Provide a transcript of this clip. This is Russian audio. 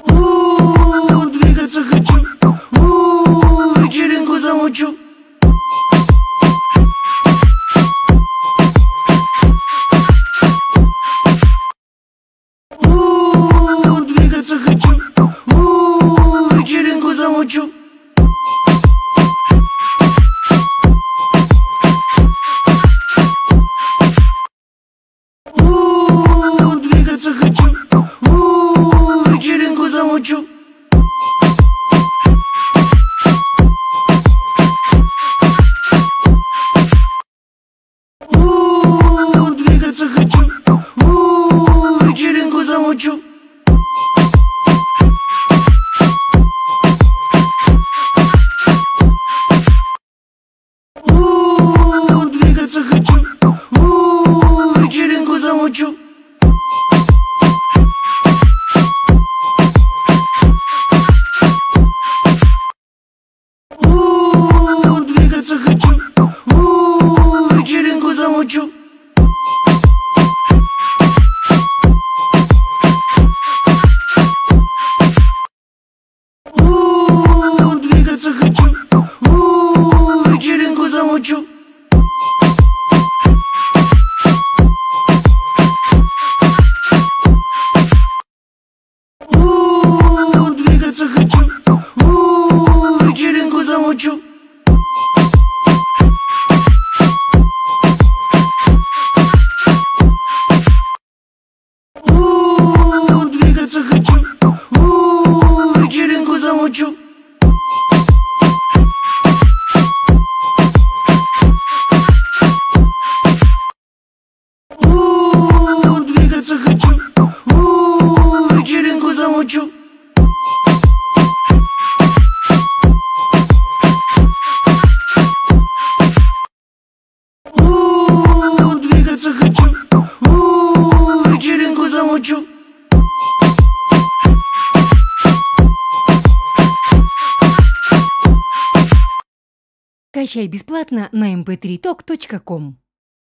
Двигаться хочу, вечеринку замучу. Двигаться хочу, вечеринку замучу. Двигаться хочу, вечеринку замучу. Двигаться хочу, вечеринку замучу. Двигаться хочу, вечеринку замучу. Двигаться хочу, вечеринку замучу. Двигаться хочу, вечеринку замучу. Двигаться хочу, вечеринку замучу. Двигаться хочу, вечеринку замучу. Двигаться хочу, вечеринку замучу. Двигаться хочу, вечеринку замучу. Качай бесплатно на mp3talk.com.